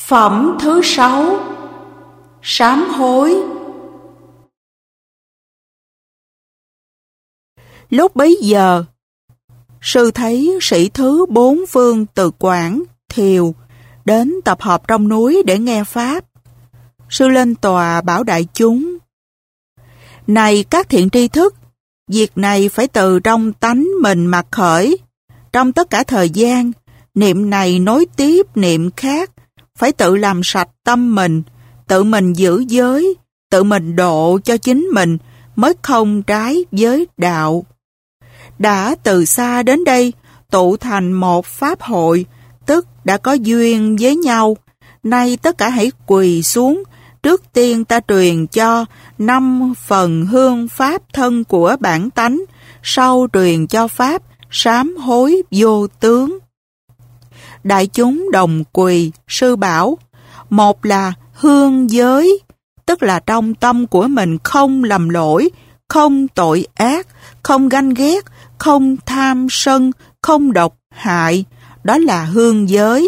Phẩm thứ 6. Sám hối. Lúc bấy giờ, sư thấy sĩ thứ 4 phương từ Quảng, Thiều đến tập hợp trong núi để nghe pháp. Sư lên tòa bảo đại chúng: Này các thiện tri thức, việc này phải từ trong tánh mình mà khởi. Trong tất cả thời gian, niệm này nối tiếp niệm khác, phải tự làm sạch tâm mình, tự mình giữ giới, tự mình độ cho chính mình mới không trái với đạo. Đã từ xa đến đây, tụ thành một pháp hội, tức đã có duyên với nhau. Nay tất cả hãy quỳ xuống, trước tiên ta truyền cho 5 phần hương pháp thân của bản tánh, sau truyền cho pháp sám hối vô tướng. Đại chúng đồng quỳ, sư bảo: một là hương giới, tức là trong tâm của mình không lầm lỗi, không tội ác, không ganh ghét, không tham sân, không độc hại, đó là hương giới.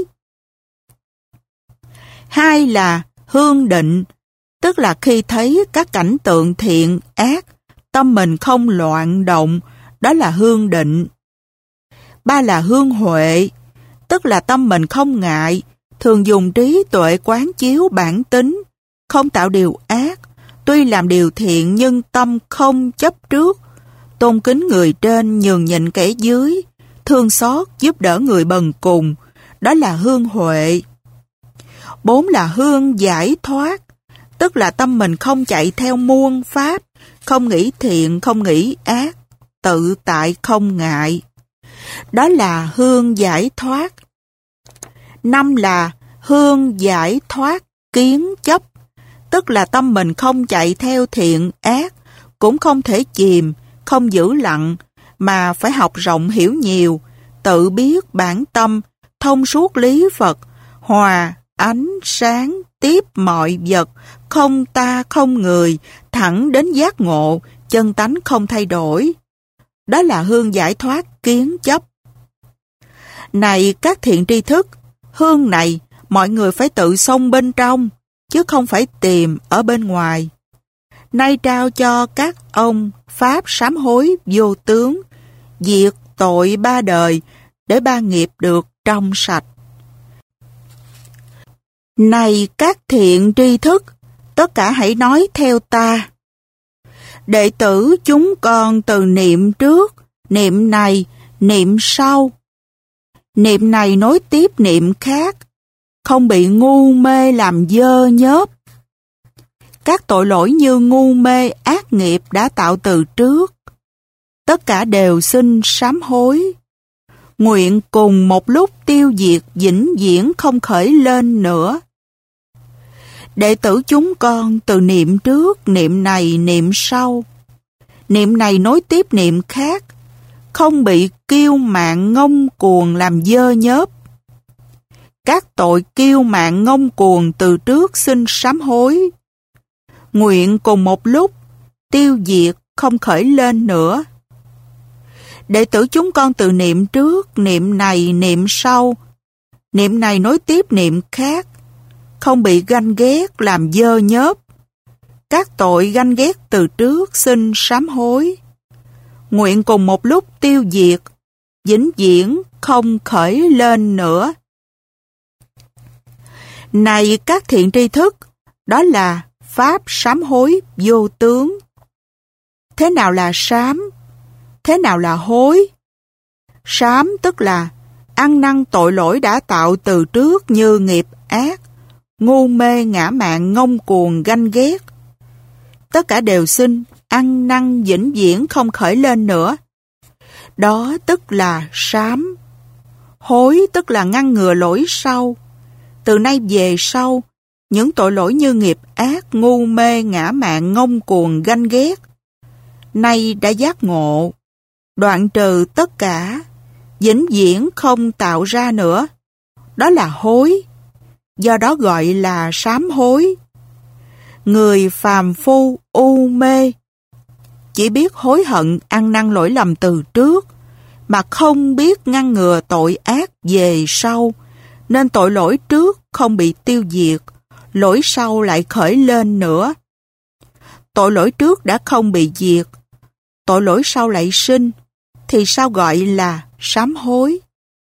Hai là hương định, tức là khi thấy các cảnh tượng thiện, ác, tâm mình không loạn động, đó là hương định. Ba là hương huệ, tức là tâm mình không ngại, thường dùng trí tuệ quán chiếu bản tính, không tạo điều ác, tuy làm điều thiện nhưng tâm không chấp trước, tôn kính người trên nhường nhịn kẻ dưới, thương xót giúp đỡ người bần cùng, đó là hương huệ. 4 là hương giải thoát, tức là tâm mình không chạy theo muôn pháp, không nghĩ thiện, không nghĩ ác, tự tại không ngại, đó là hương giải thoát. 5 là hương giải thoát kiến chấp, tức là tâm mình không chạy theo thiện ác, cũng không thể chìm, không giữ lặng, mà phải học rộng hiểu nhiều, tự biết bản tâm, thông suốt lý Phật, hòa, ánh, sáng, tiếp mọi vật, không ta không người, thẳng đến giác ngộ, chân tánh không thay đổi. Đó là hương giải thoát kiến chấp. Này các thiện tri thức, hương này mọi người phải tự xông bên trong, chứ không phải tìm ở bên ngoài. Nay trao cho các ông pháp sám hối vô tướng, diệt tội 3 đời, để 3 nghiệp được trong sạch. Này các thiện tri thức, tất cả hãy nói theo ta. Đệ tử chúng con từ niệm trước, niệm này, niệm sau. Niệm này nối tiếp niệm khác, không bị ngu mê làm dơ nhớp. Các tội lỗi như ngu mê ác nghiệp đã tạo từ trước, tất cả đều xin sám hối. Nguyện cùng một lúc tiêu diệt vĩnh viễn không khởi lên nữa. Đệ tử chúng con từ niệm trước, niệm này, niệm sau. Niệm này nối tiếp niệm khác, không bị kiêu mạn ngông cuồng làm dơ nhớp. Các tội kiêu mạn ngông cuồng từ trước xin sám hối. Nguyện cùng một lúc tiêu diệt không khởi lên nữa. Đệ tử chúng con từ niệm trước, niệm này, niệm sau. Niệm này nối tiếp niệm khác, không bị ganh ghét làm dơ nhớp. Các tội ganh ghét từ trước xin sám hối. Nguyện cùng một lúc tiêu diệt, vĩnh viễn không khởi lên nữa. Này các thiện tri thức, đó là pháp sám hối vô tướng. Thế nào là sám? Thế nào là hối? Sám tức là ăn năn tội lỗi đã tạo từ trước như nghiệp ác, ngu mê ngã mạn ngông cuồng ganh ghét. Tất cả đều xin ăn năn vĩnh viễn không khởi lên nữa. Đó tức là sám. Hối tức là ngăn ngừa lỗi sau. Từ nay về sau, những tội lỗi như nghiệp ác, ngu mê ngã mạn ngông cuồng ganh ghét, nay đã giác ngộ, đoạn trừ tất cả, vĩnh viễn không tạo ra nữa. Đó là hối. Do đó gọi là sám hối. Người phàm phu u mê chỉ biết hối hận ăn năn lỗi lầm từ trước, mà không biết ngăn ngừa tội ác về sau, nên tội lỗi trước không bị tiêu diệt, lỗi sau lại khởi lên nữa. Tội lỗi trước đã không bị diệt, tội lỗi sau lại sinh, thì sao gọi là sám hối?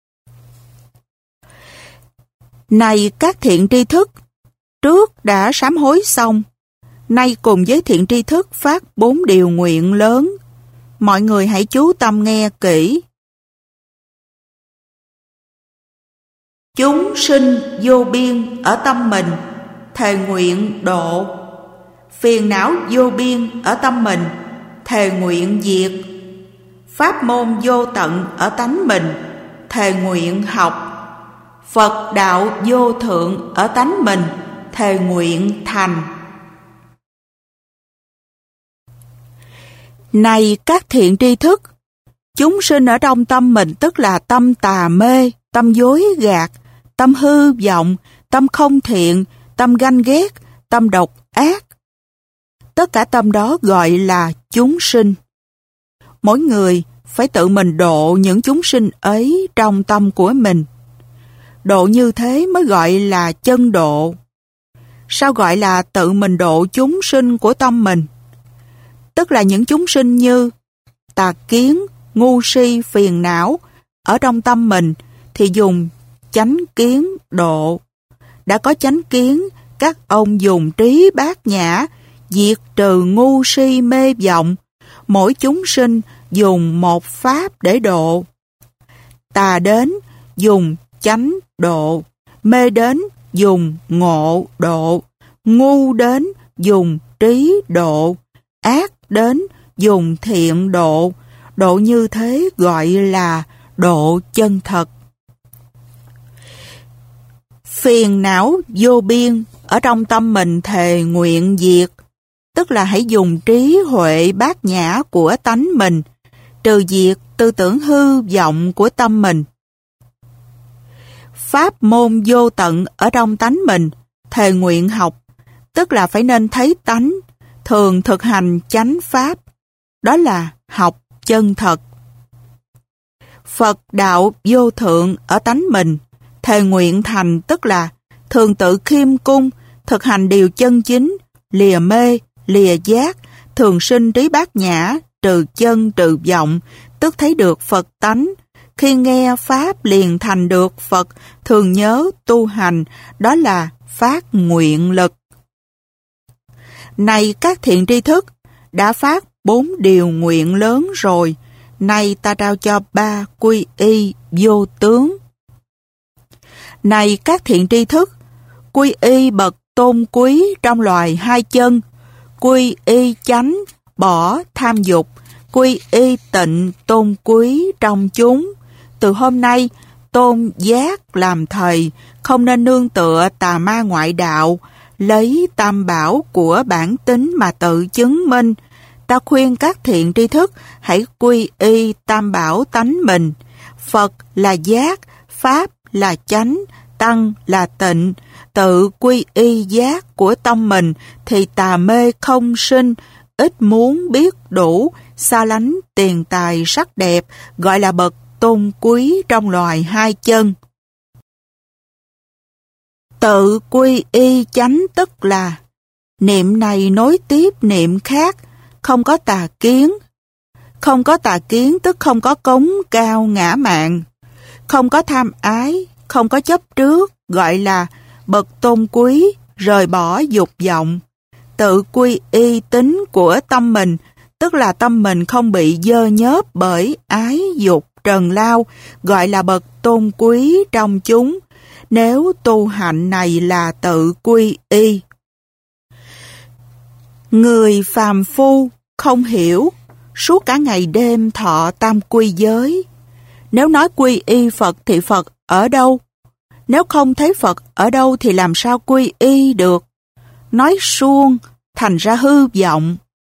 Này các thiện tri thức, trước đã sám hối xong, nay cùng với thiện tri thức phát 4 điều nguyện lớn. Mọi người hãy chú tâm nghe kỹ. Chúng sinh vô biên ở tâm mình, thề nguyện độ. Phiền não vô biên ở tâm mình, thề nguyện diệt. Pháp môn vô tận ở tánh mình, thề nguyện học. Phật đạo vô thượng ở tánh mình, thề nguyện thành. Này các thiện tri thức, chúng sinh ở trong tâm mình tức là tâm tà mê, tâm dối gạt, tâm hư vọng, tâm không thiện, tâm ganh ghét, tâm độc ác. Tất cả tâm đó gọi là chúng sinh. Mỗi người phải tự mình độ những chúng sinh ấy trong tâm của mình. Độ như thế mới gọi là chân độ. Sao gọi là tự mình độ chúng sinh của tâm mình? Tức là những chúng sinh như tà kiến, ngu si, phiền não ở trong tâm mình thì dùng chánh kiến độ. Đã có chánh kiến, các ông dùng trí bát nhã diệt trừ ngu si mê vọng. Mỗi chúng sinh dùng một pháp để độ. Tà đến dùng chánh độ, mê đến dùng ngộ độ, ngu đến dùng trí độ, ác đến dùng thiện độ. Độ như thế gọi là độ chân thật. Phiền não vô biên ở trong tâm mình thề nguyện diệt, tức là hãy dùng trí huệ bát nhã của tánh mình, trừ diệt tư tưởng hư vọng của tâm mình. Pháp môn vô tận ở trong tánh mình, thề nguyện học, tức là phải nên thấy tánh, thường thực hành chánh pháp, đó là học chân thật. Phật đạo vô thượng ở tánh mình, thề nguyện thành, tức là thường tự khiêm cung, thực hành điều chân chính, lìa mê, lìa giác, thường sinh trí bát nhã, trừ chân trừ vọng, tức thấy được Phật tánh. Khi nghe Pháp liền thành được Phật, thường nhớ tu hành, đó là phát nguyện lực. Này các thiện tri thức, đã phát 4 điều nguyện lớn rồi, nay ta trao cho 3 quy y vô tướng. Này các thiện tri thức, quy y bậc tôn quý trong loài 2 chân, quy y chánh, bỏ tham dục, quy y tịnh tôn quý trong chúng. Từ hôm nay, tôn giác làm thầy, không nên nương tựa tà ma ngoại đạo, lấy tam bảo của bản tính mà tự chứng minh. Ta khuyên các thiện tri thức hãy quy y tam bảo tánh mình. Phật là giác, Pháp là chánh, Tăng là tịnh. Tự quy y giác của tâm mình thì tà mê không sinh, ít muốn biết đủ, xa lánh tiền tài sắc đẹp, gọi là bậc tôn quý trong loài 2 chân. Tự quy y chánh tức là niệm này nối tiếp niệm khác, không có tà kiến. Không có tà kiến tức không có cống cao ngã mạn, không có tham ái, không có chấp trước, gọi là bậc tôn quý, rời bỏ dục vọng. Tự quy y tính của tâm mình, tức là tâm mình không bị dơ nhớp bởi ái dục trần lao, gọi là bậc tôn quý trong chúng. Nếu tu hạnh này là tự quy y. Người phàm phu không hiểu, suốt cả ngày đêm thọ tam quy giới. Nếu nói quy y Phật thì Phật ở đâu? Nếu không thấy Phật ở đâu thì làm sao quy y được? Nói suông, thành ra hư vọng.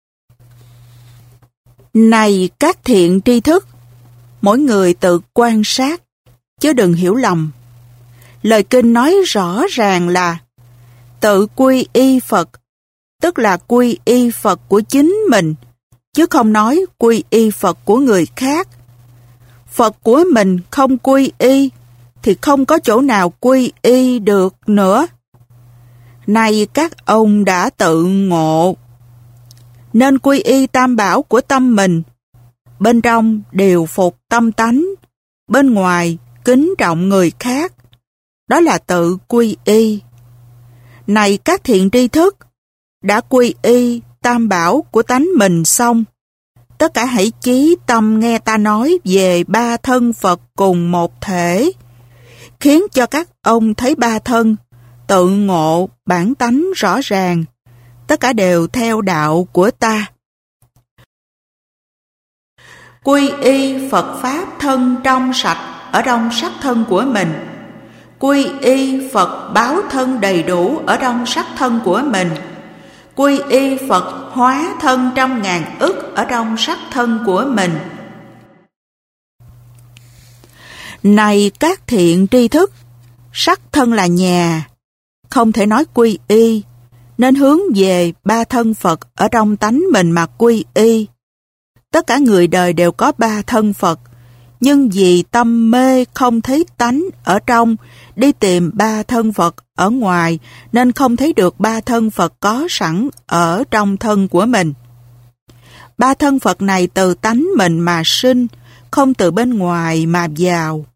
Này các thiện tri thức, mỗi người tự quan sát, chứ đừng hiểu lầm. Lời kinh nói rõ ràng là tự quy y Phật, tức là quy y Phật của chính mình, chứ không nói quy y Phật của người khác. Phật của mình không quy y, thì không có chỗ nào quy y được nữa. Nay các ông đã tự ngộ, nên quy y tam bảo của tâm mình. Bên trong điều phục tâm tánh, bên ngoài kính trọng người khác. Đó là tự quy y. Này các thiện tri thức, đã quy y tam bảo của tánh mình xong, tất cả hãy chí tâm nghe ta nói về ba thân Phật cùng một thể, khiến cho các ông thấy ba thân, tự ngộ bản tánh rõ ràng, tất cả đều theo đạo của ta. Quy y Phật Pháp thân trong sạch ở trong sắc thân của mình. Quy y Phật báo thân đầy đủ ở trong sắc thân của mình. Quy y Phật hóa thân trăm ngàn ức ở trong sắc thân của mình. Này các thiện tri thức, sắc thân là nhà, không thể nói quy y, nên hướng về ba thân Phật ở trong tánh mình mà quy y. Tất cả người đời đều có ba thân Phật, nhưng vì tâm mê không thấy tánh ở trong, đi tìm ba thân Phật ở ngoài, nên không thấy được ba thân Phật có sẵn ở trong thân của mình. Ba thân Phật này từ tánh mình mà sinh, không từ bên ngoài mà vào.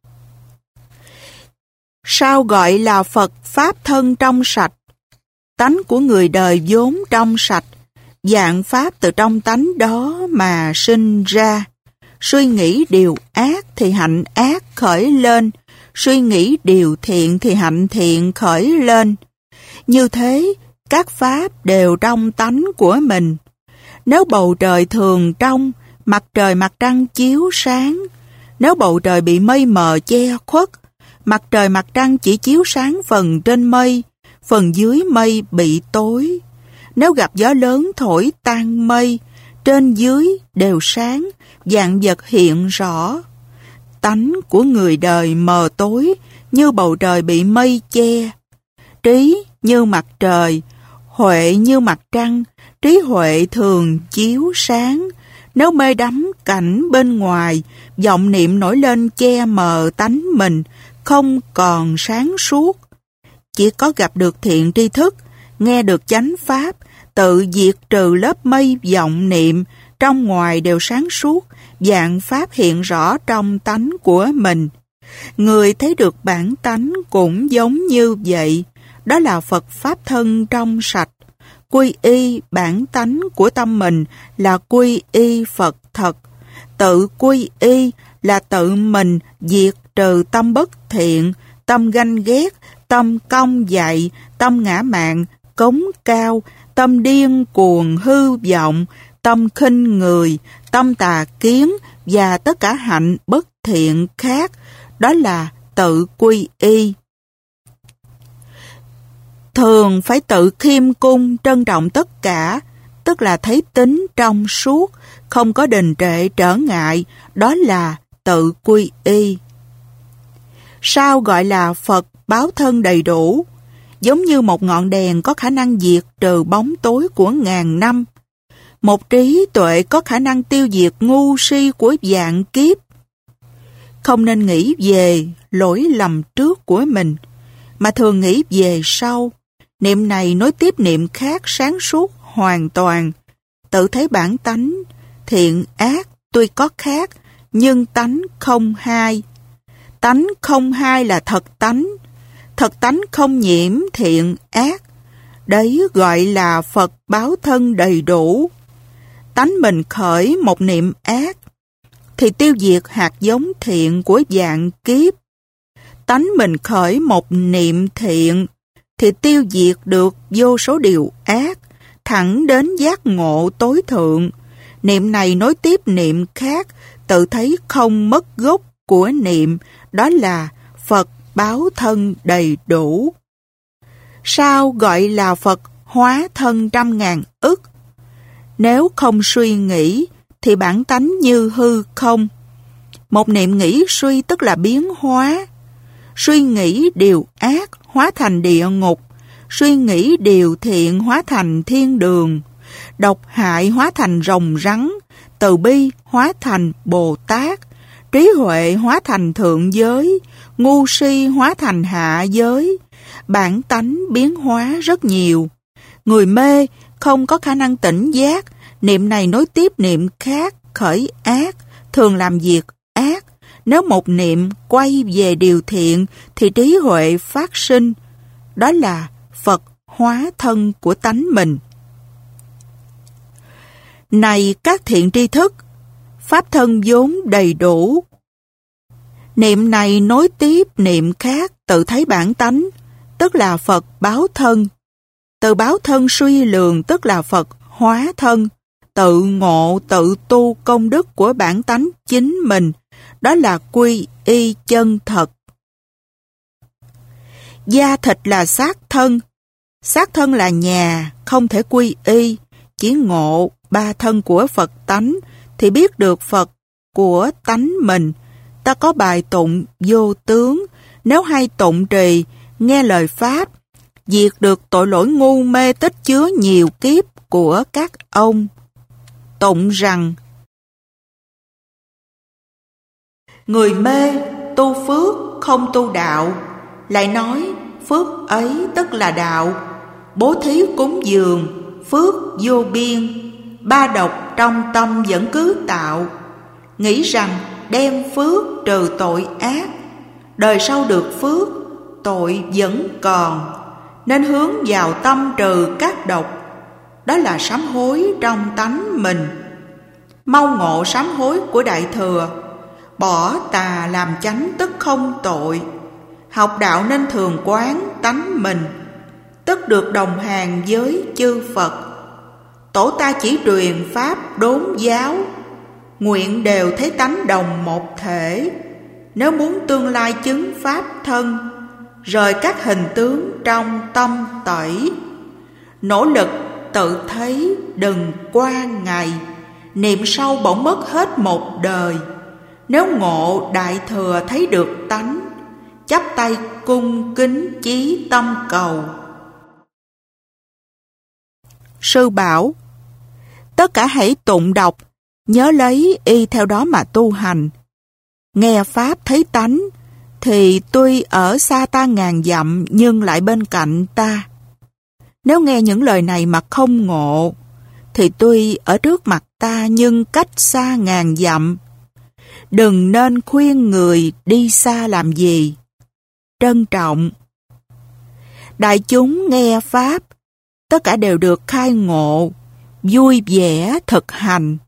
Sao gọi là Phật Pháp thân trong sạch? Tánh của người đời vốn trong sạch, vạn pháp từ trong tánh đó mà sinh ra. Suy nghĩ điều ác thì hạnh ác khởi lên, suy nghĩ điều thiện thì hạnh thiện khởi lên. Như thế, các pháp đều trong tánh của mình. Nếu bầu trời thường trong, mặt trời mặt trăng chiếu sáng. Nếu bầu trời bị mây mờ che khuất, mặt trời mặt trăng chỉ chiếu sáng phần trên mây, phần dưới mây bị tối. Nếu gặp gió lớn thổi tan mây, trên dưới đều sáng, vạn vật hiện rõ. Tánh của người đời mờ tối, như bầu trời bị mây che. Trí như mặt trời, huệ như mặt trăng, trí huệ thường chiếu sáng. Nếu mê đắm cảnh bên ngoài, vọng niệm nổi lên che mờ tánh mình, không còn sáng suốt. Chỉ có gặp được thiện tri thức, nghe được chánh pháp, tự diệt trừ lớp mây vọng niệm, trong ngoài đều sáng suốt, vạn pháp hiện rõ trong tánh của mình. Người thấy được bản tánh cũng giống như vậy, đó là Phật Pháp thân trong sạch. Quy y bản tánh của tâm mình là quy y Phật thật. Tự quy y là tự mình diệt trừ tâm bất thiện, tâm ganh ghét, tâm cong dại, tâm ngã mạn, cống cao, tâm điên cuồng hư vọng, tâm khinh người, tâm tà kiến và tất cả hạnh bất thiện khác. Đó là tự quy y. Thường phải tự khiêm cung trân trọng tất cả, tức là thấy tính trong suốt, không có đình trệ trở ngại, đó là tự quy y. Sao gọi là Phật báo thân đầy đủ? Giống như một ngọn đèn có khả năng diệt trừ bóng tối của ngàn năm. Một trí tuệ có khả năng tiêu diệt ngu si của vạn kiếp. Không nên nghĩ về lỗi lầm trước của mình, mà thường nghĩ về sau. Niệm này nối tiếp niệm khác sáng suốt hoàn toàn. Tự thấy bản tánh, thiện ác tuy có khác, nhưng tánh không hai. Tánh không hai là thật tánh. Thật tánh không nhiễm thiện ác. Đấy gọi là Phật báo thân đầy đủ. Tánh mình khởi một niệm ác, thì tiêu diệt hạt giống thiện của vạn kiếp. Tánh mình khởi một niệm thiện, thì tiêu diệt được vô số điều ác, thẳng đến giác ngộ tối thượng. Niệm này nối tiếp niệm khác, tự thấy không mất gốc của niệm, đó là Phật báo thân đầy đủ. Sao gọi là Phật hóa thân trăm ngàn ức? Nếu không suy nghĩ, thì bản tánh như hư không. Một niệm nghĩ suy tức là biến hóa. Suy nghĩ điều ác hóa thành địa ngục, suy nghĩ điều thiện hóa thành thiên đường, độc hại hóa thành rồng rắn, từ bi hóa thành Bồ Tát, trí huệ hóa thành thượng giới, ngu si hóa thành hạ giới. Bản tánh biến hóa rất nhiều. Người mê không có khả năng tỉnh giác, niệm này nối tiếp niệm khác khởi ác, thường làm việc ác. Nếu một niệm quay về điều thiện thì trí huệ phát sinh. Đó là Phật hóa thân của tánh mình. Này các thiện tri thức, pháp thân vốn đầy đủ. Niệm này nối tiếp niệm khác tự thấy bản tánh, tức là Phật báo thân. Từ báo thân suy lường tức là Phật hóa thân. Tự ngộ, tự tu công đức của bản tánh chính mình, đó là quy y chân thật. Da thịt là xác thân là nhà, không thể quy y. Chỉ ngộ ba thân của Phật tánh thì biết được Phật của tánh mình. Ta có bài tụng vô tướng, nếu hay tụng trì, nghe lời Pháp, diệt được tội lỗi ngu mê tích chứa nhiều kiếp của các ông. Tụng rằng: người mê tu phước không tu đạo, lại nói phước ấy tức là đạo. Bố thí cúng dường, phước vô biên, ba độc trong tâm vẫn cứ tạo. Nghĩ rằng đem phước trừ tội ác, đời sau được phước, tội vẫn còn, nên hướng vào tâm trừ các độc. Đó là sám hối trong tánh mình. Mau ngộ sám hối của Đại Thừa, bỏ tà làm chánh tức không tội. Học đạo nên thường quán tánh mình, tức được đồng hàng với chư Phật. Tổ ta chỉ truyền pháp đốn giáo, nguyện đều thấy tánh đồng một thể. Nếu muốn tương lai chứng pháp thân, rời các hình tướng trong tâm tẩy. Nỗ lực tự thấy đừng qua ngày, niệm sâu bỗng mất hết một đời. Nếu ngộ Đại Thừa thấy được tánh, chắp tay cung kính chí tâm cầu. Sư bảo: tất cả hãy tụng đọc, nhớ lấy y theo đó mà tu hành. Nghe Pháp thấy tánh, thì tuy ở xa ta ngàn dặm nhưng lại bên cạnh ta. Nếu nghe những lời này mà không ngộ, thì tuy ở trước mặt ta nhưng cách xa ngàn dặm. Đừng nên khuyên người đi xa làm gì. Trân trọng. Đại chúng nghe Pháp, tất cả đều được khai ngộ, vui vẻ thực hành.